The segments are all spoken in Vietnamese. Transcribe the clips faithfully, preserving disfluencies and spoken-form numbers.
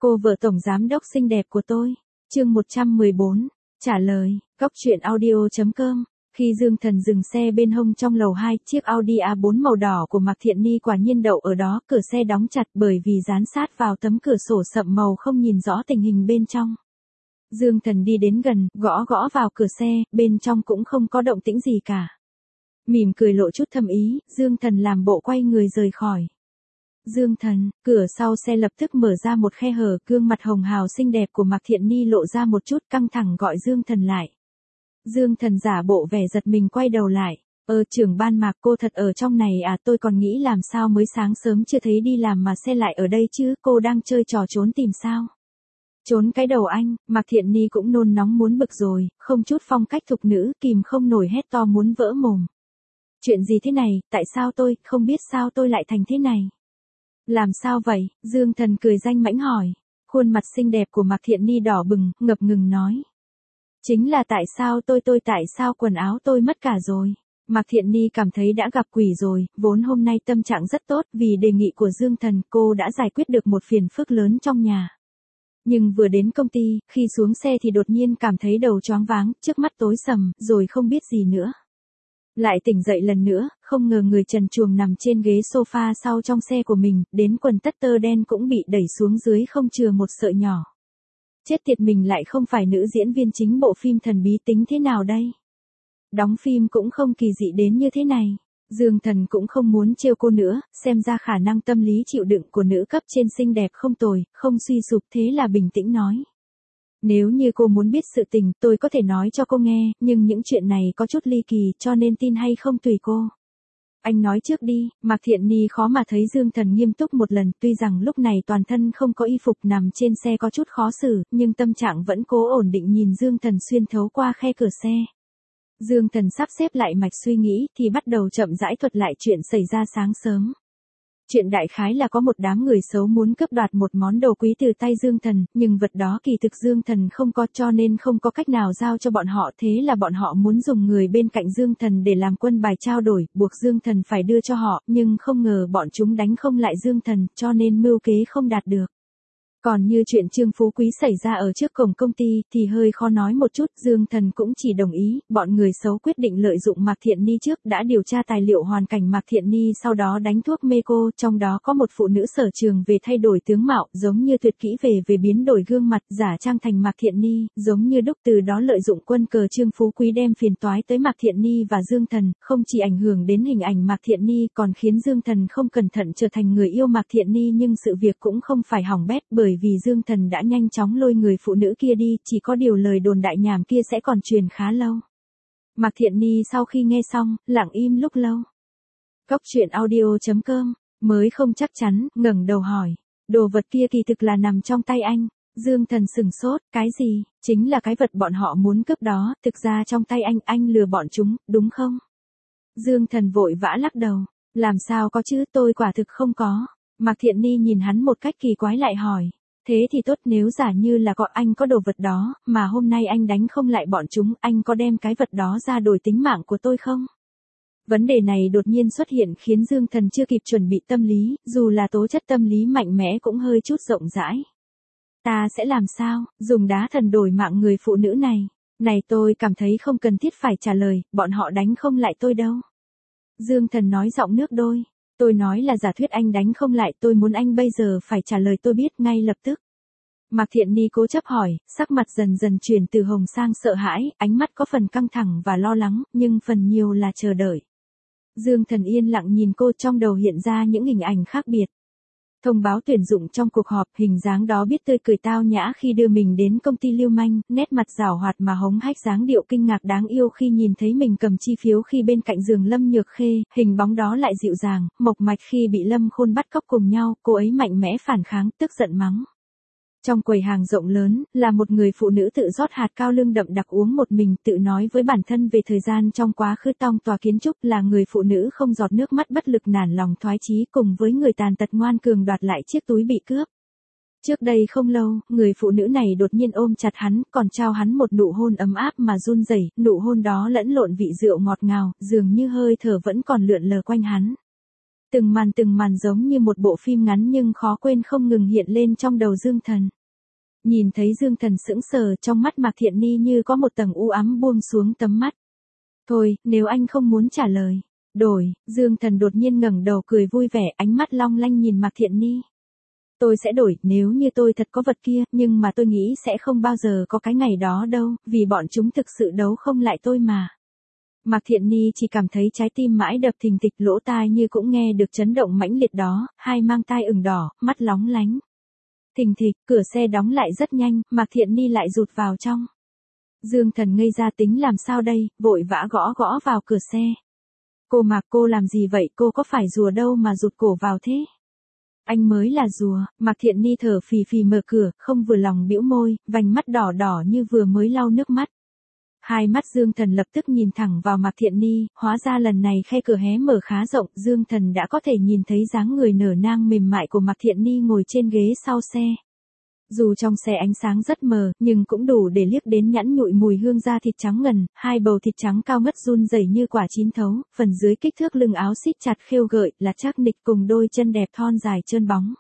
Cô vợ tổng giám đốc xinh đẹp của tôi. Chương một trăm mười bốn. Trả lời. Góc truyện audio chấm com. Khi Dương Thần dừng xe bên hông trong lầu hai, chiếc Audi a bốn màu đỏ của Mạc Thiện Ni quả nhiên đậu ở đó, cửa xe đóng chặt bởi vì dán sát vào tấm cửa sổ sậm màu không nhìn rõ tình hình bên trong. Dương Thần đi đến gần, gõ gõ vào cửa xe, bên trong cũng không có động tĩnh gì cả. Mỉm cười lộ chút thâm ý, Dương Thần làm bộ quay người rời khỏi. Dương Thần, cửa sau xe lập tức mở ra một khe hở, gương mặt hồng hào xinh đẹp của Mạc Thiện Ni lộ ra một chút căng thẳng gọi Dương Thần lại. Dương Thần giả bộ vẻ giật mình quay đầu lại. Ờ trưởng ban Mạc, cô thật ở trong này à? Tôi còn nghĩ làm sao mới sáng sớm chưa thấy đi làm mà xe lại ở đây chứ, cô đang chơi trò trốn tìm sao? Trốn cái đầu anh. Mạc Thiện Ni cũng nôn nóng muốn bực rồi, không chút phong cách thục nữ, kìm không nổi hét to muốn vỡ mồm. Chuyện gì thế này, tại sao tôi, không biết sao tôi lại thành thế này? Làm sao vậy? Dương Thần cười danh mãnh hỏi. Khuôn mặt xinh đẹp của Mạc Thiện Ni đỏ bừng, ngập ngừng nói. Chính là tại sao tôi tôi tại sao quần áo tôi mất cả rồi. Mạc Thiện Ni cảm thấy đã gặp quỷ rồi, vốn hôm nay tâm trạng rất tốt vì đề nghị của Dương Thần cô đã giải quyết được một phiền phức lớn trong nhà. Nhưng vừa đến công ty, khi xuống xe thì đột nhiên cảm thấy đầu choáng váng, trước mắt tối sầm, rồi không biết gì nữa. Lại tỉnh dậy lần nữa, không ngờ người trần truồng nằm trên ghế sofa sau trong xe của mình, đến quần tất tơ đen cũng bị đẩy xuống dưới không chừa một sợi nhỏ. Chết tiệt, mình lại không phải nữ diễn viên chính bộ phim thần bí tính thế nào đây? Đóng phim cũng không kỳ dị đến như thế này. Dương Thần cũng không muốn trêu cô nữa, xem ra khả năng tâm lý chịu đựng của nữ cấp trên xinh đẹp không tồi, không suy sụp, thế là bình tĩnh nói. Nếu như cô muốn biết sự tình, tôi có thể nói cho cô nghe, nhưng những chuyện này có chút ly kỳ, cho nên tin hay không tùy cô. Anh nói trước đi. Mạc Thiện Ni khó mà thấy Dương Thần nghiêm túc một lần, tuy rằng lúc này toàn thân không có y phục nằm trên xe có chút khó xử, nhưng tâm trạng vẫn cố ổn định nhìn Dương Thần xuyên thấu qua khe cửa xe. Dương Thần sắp xếp lại mạch suy nghĩ thì bắt đầu chậm rãi thuật lại chuyện xảy ra sáng sớm. Chuyện đại khái là có một đám người xấu muốn cướp đoạt một món đồ quý từ tay Dương Thần, nhưng vật đó kỳ thực Dương Thần không có cho nên không có cách nào giao cho bọn họ, thế là bọn họ muốn dùng người bên cạnh Dương Thần để làm quân bài trao đổi, buộc Dương Thần phải đưa cho họ, nhưng không ngờ bọn chúng đánh không lại Dương Thần, cho nên mưu kế không đạt được. Còn như chuyện Trương Phú Quý xảy ra ở trước cổng công ty thì hơi khó nói một chút, Dương Thần cũng chỉ đồng ý, bọn người xấu quyết định lợi dụng Mạc Thiện Ni trước, đã điều tra tài liệu hoàn cảnh Mạc Thiện Ni sau đó đánh thuốc mê cô, trong đó có một phụ nữ sở trường về thay đổi tướng mạo, giống như tuyệt kỹ về về biến đổi gương mặt, giả trang thành Mạc Thiện Ni, giống như đúc, từ đó lợi dụng quân cờ Trương Phú Quý đem phiền toái tới Mạc Thiện Ni và Dương Thần, không chỉ ảnh hưởng đến hình ảnh Mạc Thiện Ni còn khiến Dương Thần không cẩn thận trở thành người yêu Mạc Thiện Ni, nhưng sự việc cũng không phải hỏng bét bởi vì Dương Thần đã nhanh chóng lôi người phụ nữ kia đi, chỉ có điều lời đồn đại nhảm kia sẽ còn truyền khá lâu. Mạc Thiện Ni sau khi nghe xong, lặng im lúc lâu. Góc truyện audio chấm com, mới không chắc chắn, ngẩng đầu hỏi, đồ vật kia kỳ thực là nằm trong tay anh. Dương Thần sừng sốt, cái gì? Chính là cái vật bọn họ muốn cướp đó, thực ra trong tay anh, anh lừa bọn chúng, đúng không? Dương Thần vội vã lắc đầu, làm sao có chứ, tôi quả thực không có. Mạc Thiện Ni nhìn hắn một cách kỳ quái lại hỏi. Thế thì tốt, nếu giả như là có anh có đồ vật đó, mà hôm nay anh đánh không lại bọn chúng, anh có đem cái vật đó ra đổi tính mạng của tôi không? Vấn đề này đột nhiên xuất hiện khiến Dương Thần chưa kịp chuẩn bị tâm lý, dù là tố chất tâm lý mạnh mẽ cũng hơi chút rộng rãi. Ta sẽ làm sao, dùng đá thần đổi mạng người phụ nữ này? Này, tôi cảm thấy không cần thiết phải trả lời, bọn họ đánh không lại tôi đâu. Dương Thần nói giọng nước đôi. Tôi nói là giả thuyết anh đánh không lại, tôi muốn anh bây giờ phải trả lời tôi biết ngay lập tức. Mạc Thiện Ni cố chấp hỏi, sắc mặt dần dần chuyển từ hồng sang sợ hãi, ánh mắt có phần căng thẳng và lo lắng, nhưng phần nhiều là chờ đợi. Dương Thần yên lặng nhìn cô, trong đầu hiện ra những hình ảnh khác biệt. Thông báo tuyển dụng trong cuộc họp, hình dáng đó biết tươi cười tao nhã khi đưa mình đến công ty lưu manh, nét mặt giảo hoạt mà hống hách, dáng điệu kinh ngạc đáng yêu khi nhìn thấy mình cầm chi phiếu khi bên cạnh giường Lâm Nhược Khê, hình bóng đó lại dịu dàng, mộc mạch khi bị Lâm Khôn bắt cóc cùng nhau, cô ấy mạnh mẽ phản kháng, tức giận mắng. Trong quầy hàng rộng lớn, là một người phụ nữ tự rót hạt cao lương đậm đặc uống một mình, tự nói với bản thân về thời gian trong quá khứ tong tòa kiến trúc, là người phụ nữ không giọt nước mắt bất lực nản lòng thoái chí cùng với người tàn tật ngoan cường đoạt lại chiếc túi bị cướp. Trước đây không lâu, người phụ nữ này đột nhiên ôm chặt hắn, còn trao hắn một nụ hôn ấm áp mà run rẩy, nụ hôn đó lẫn lộn vị rượu ngọt ngào, dường như hơi thở vẫn còn lượn lờ quanh hắn. Từng màn từng màn giống như một bộ phim ngắn nhưng khó quên không ngừng hiện lên trong đầu Dương Thần. Nhìn thấy Dương Thần sững sờ, trong mắt Mạc Thiện Ni như có một tầng u ám buông xuống tấm mắt. Thôi, nếu anh không muốn trả lời. Đổi, Dương Thần đột nhiên ngẩng đầu cười vui vẻ, ánh mắt long lanh nhìn Mạc Thiện Ni. Tôi sẽ đổi, nếu như tôi thật có vật kia, nhưng mà tôi nghĩ sẽ không bao giờ có cái ngày đó đâu, vì bọn chúng thực sự đấu không lại tôi mà. Mạc Thiện Ni chỉ cảm thấy trái tim mãi đập thình thịch, lỗ tai như cũng nghe được chấn động mãnh liệt đó, hai mang tai ửng đỏ, mắt lóng lánh. Thình thịch, cửa xe đóng lại rất nhanh, Mạc Thiện Ni lại rụt vào trong. Dương Thần ngây ra tính làm sao đây, vội vã gõ gõ vào cửa xe. Cô Mạc, cô làm gì vậy, cô có phải rùa đâu mà rụt cổ vào thế? Anh mới là rùa. Mạc Thiện Ni thở phì phì mở cửa, không vừa lòng bĩu môi, vành mắt đỏ đỏ như vừa mới lau nước mắt. Hai mắt Dương Thần lập tức nhìn thẳng vào Mạc Thiện Ni, hóa ra lần này khe cửa hé mở khá rộng, Dương Thần đã có thể nhìn thấy dáng người nở nang mềm mại của Mạc Thiện Ni ngồi trên ghế sau xe. Dù trong xe ánh sáng rất mờ, nhưng cũng đủ để liếc đến nhẵn nhụi mùi hương da thịt trắng ngần, hai bầu thịt trắng cao ngất run rẩy như quả chín thấu, phần dưới kích thước lưng áo xít chặt khêu gợi, là chắc nịch cùng đôi chân đẹp thon dài trơn bóng.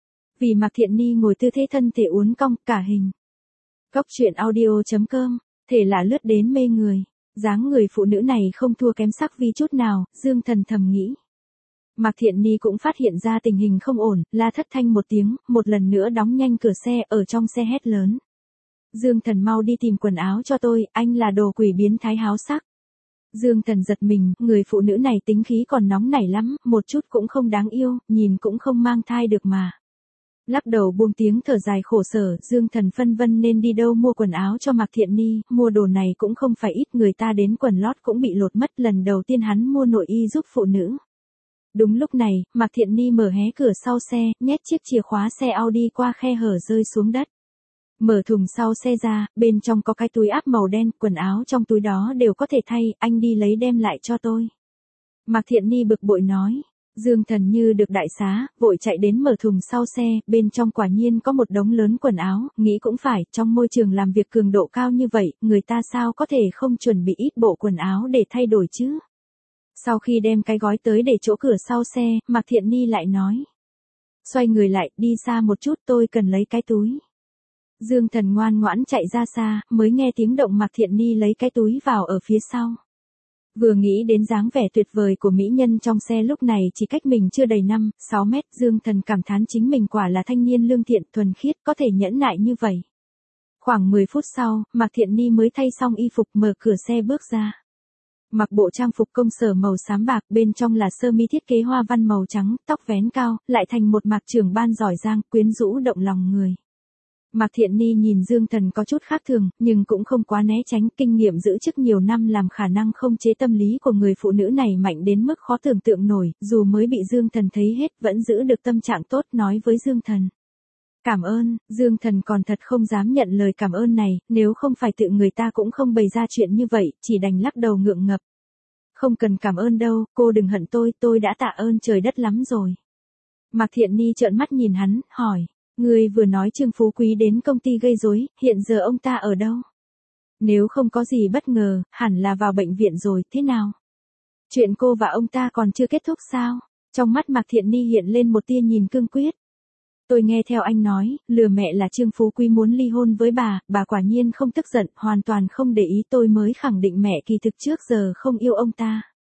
Vì Mạc Thiện Ni ngồi tư thế thân thể uốn cong, cả hình. Góc truyện audio chấm com, thể là lướt đến mê người. Dáng người phụ nữ này không thua kém sắc vi chút nào, Dương Thần thầm nghĩ. Mạc Thiện Ni cũng phát hiện ra tình hình không ổn, la thất thanh một tiếng, một lần nữa đóng nhanh cửa xe, ở trong xe hét lớn. Dương Thần mau đi tìm quần áo cho tôi, anh là đồ quỷ biến thái háo sắc. Dương Thần giật mình, người phụ nữ này tính khí còn nóng nảy lắm, một chút cũng không đáng yêu, nhìn cũng không mang thai được mà. Lắc đầu buông tiếng thở dài khổ sở, Dương Thần phân vân nên đi đâu mua quần áo cho Mạc Thiện Ni, mua đồ này cũng không phải ít, người ta đến quần lót cũng bị lột mất, lần đầu tiên hắn mua nội y giúp phụ nữ. Đúng lúc này, Mạc Thiện Ni mở hé cửa sau xe, nhét chiếc chìa khóa xe Audi qua khe hở rơi xuống đất. Mở thùng sau xe ra, bên trong có cái túi áp màu đen, quần áo trong túi đó đều có thể thay, anh đi lấy đem lại cho tôi. Mạc Thiện Ni bực bội nói. Dương Thần như được đại xá, vội chạy đến mở thùng sau xe, bên trong quả nhiên có một đống lớn quần áo, nghĩ cũng phải, trong môi trường làm việc cường độ cao như vậy, người ta sao có thể không chuẩn bị ít bộ quần áo để thay đổi chứ? Sau khi đem cái gói tới để chỗ cửa sau xe, Mạc Thiện Ni lại nói. Xoay người lại, đi xa một chút, tôi cần lấy cái túi. Dương Thần ngoan ngoãn chạy ra xa, mới nghe tiếng động Mạc Thiện Ni lấy cái túi vào ở phía sau. Vừa nghĩ đến dáng vẻ tuyệt vời của mỹ nhân trong xe lúc này chỉ cách mình chưa đầy năm, sáu mét, Dương Thần cảm thán chính mình quả là thanh niên lương thiện thuần khiết, có thể nhẫn nại như vậy. Khoảng mười phút sau, Mạc Thiện Ni mới thay xong y phục, mở cửa xe bước ra. Mặc bộ trang phục công sở màu xám bạc, bên trong là sơ mi thiết kế hoa văn màu trắng, tóc vén cao, lại thành một Mạc trưởng ban giỏi giang, quyến rũ động lòng người. Mạc Thiện Ni nhìn Dương Thần có chút khác thường, nhưng cũng không quá né tránh, kinh nghiệm giữ chức nhiều năm làm khả năng không chế tâm lý của người phụ nữ này mạnh đến mức khó tưởng tượng nổi, dù mới bị Dương Thần thấy hết, vẫn giữ được tâm trạng tốt, nói với Dương Thần. Cảm ơn. Dương Thần còn thật không dám nhận lời cảm ơn này, nếu không phải tự người ta cũng không bày ra chuyện như vậy, chỉ đành lắc đầu ngượng ngập. Không cần cảm ơn đâu, cô đừng hận tôi, tôi đã tạ ơn trời đất lắm rồi. Mạc Thiện Ni trợn mắt nhìn hắn, hỏi. Người vừa nói Trương Phú Quý đến công ty gây rối, hiện giờ ông ta ở đâu? Nếu không có gì bất ngờ, hẳn là vào bệnh viện rồi, thế nào? Chuyện cô và ông ta còn chưa kết thúc sao? Trong mắt Mạc Thiện Ni hiện lên một tia nhìn cương quyết. Tôi nghe theo anh nói, lừa mẹ là Trương Phú Quý muốn ly hôn với bà, bà quả nhiên không tức giận, hoàn toàn không để ý, tôi mới khẳng định mẹ kỳ thực trước giờ không yêu ông ta.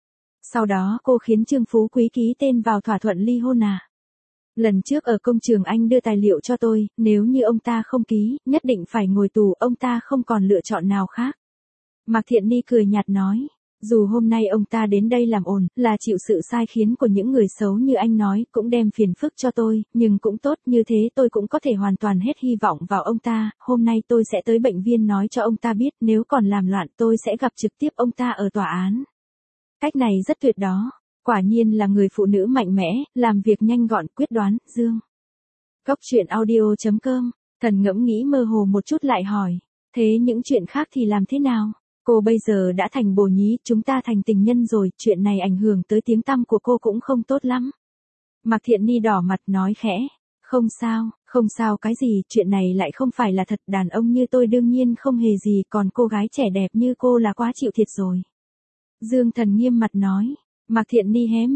Sau đó cô khiến Trương Phú Quý ký tên vào thỏa thuận ly hôn à? Lần trước ở công trường anh đưa tài liệu cho tôi, nếu như ông ta không ký, nhất định phải ngồi tù, ông ta không còn lựa chọn nào khác. Mạc Thiện Ni cười nhạt nói, dù hôm nay ông ta đến đây làm ồn, là chịu sự sai khiến của những người xấu như anh nói, cũng đem phiền phức cho tôi, nhưng cũng tốt, như thế tôi cũng có thể hoàn toàn hết hy vọng vào ông ta, hôm nay tôi sẽ tới bệnh viện nói cho ông ta biết, nếu còn làm loạn tôi sẽ gặp trực tiếp ông ta ở tòa án. Cách này rất tuyệt đó. Quả nhiên là người phụ nữ mạnh mẽ, làm việc nhanh gọn, quyết đoán, Dương. Góc truyện audio chấm com, Thần ngẫm nghĩ mơ hồ một chút lại hỏi, thế những chuyện khác thì làm thế nào? Cô bây giờ đã thành bồ nhí, chúng ta thành tình nhân rồi, chuyện này ảnh hưởng tới tiếng tăm của cô cũng không tốt lắm. Mạc Thiện Ni đỏ mặt nói khẽ, không sao, không sao cái gì, chuyện này lại không phải là thật, đàn ông như tôi đương nhiên không hề gì, còn cô gái trẻ đẹp như cô là quá chịu thiệt rồi. Dương Thần nghiêm mặt nói. Mạc Thiện Ni hé miệng,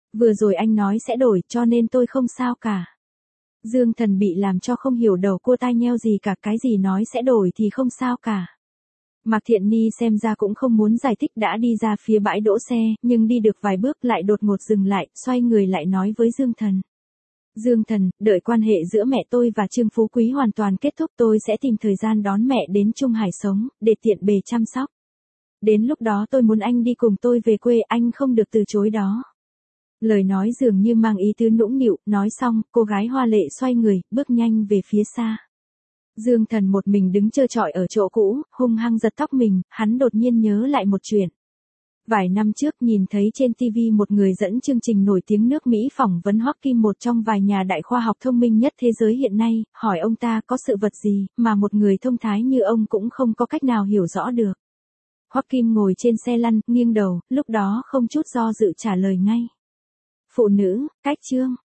Vừa rồi anh nói sẽ đổi cho nên tôi không sao cả. Dương Thần bị làm cho không hiểu đầu cua tai nheo gì cả, cái gì nói sẽ đổi thì không sao cả. Mạc Thiện Ni xem ra cũng không muốn giải thích, đã đi ra phía bãi đỗ xe, nhưng đi được vài bước lại đột ngột dừng lại, xoay người lại nói với Dương Thần. Dương Thần, đợi quan hệ giữa mẹ tôi và Trương Phú Quý hoàn toàn kết thúc tôi sẽ tìm thời gian đón mẹ đến Trung Hải sống, để tiện bề chăm sóc. Đến lúc đó tôi muốn anh đi cùng tôi về quê, anh không được từ chối đó. Lời nói dường như mang ý tứ nũng nịu, nói xong, cô gái hoa lệ xoay người, bước nhanh về phía xa. Dương Thần một mình đứng trơ trọi ở chỗ cũ, hung hăng giật tóc mình, hắn đột nhiên nhớ lại một chuyện. Vài năm trước nhìn thấy trên ti vi một người dẫn chương trình nổi tiếng nước Mỹ phỏng vấn Hoắc Kim, một trong vài nhà đại khoa học thông minh nhất thế giới hiện nay, hỏi ông ta có sự vật gì mà một người thông thái như ông cũng không có cách nào hiểu rõ được. Hoắc Kim ngồi trên xe lăn, nghiêng đầu, lúc đó không chút do dự trả lời ngay. Phụ nữ, cách chương.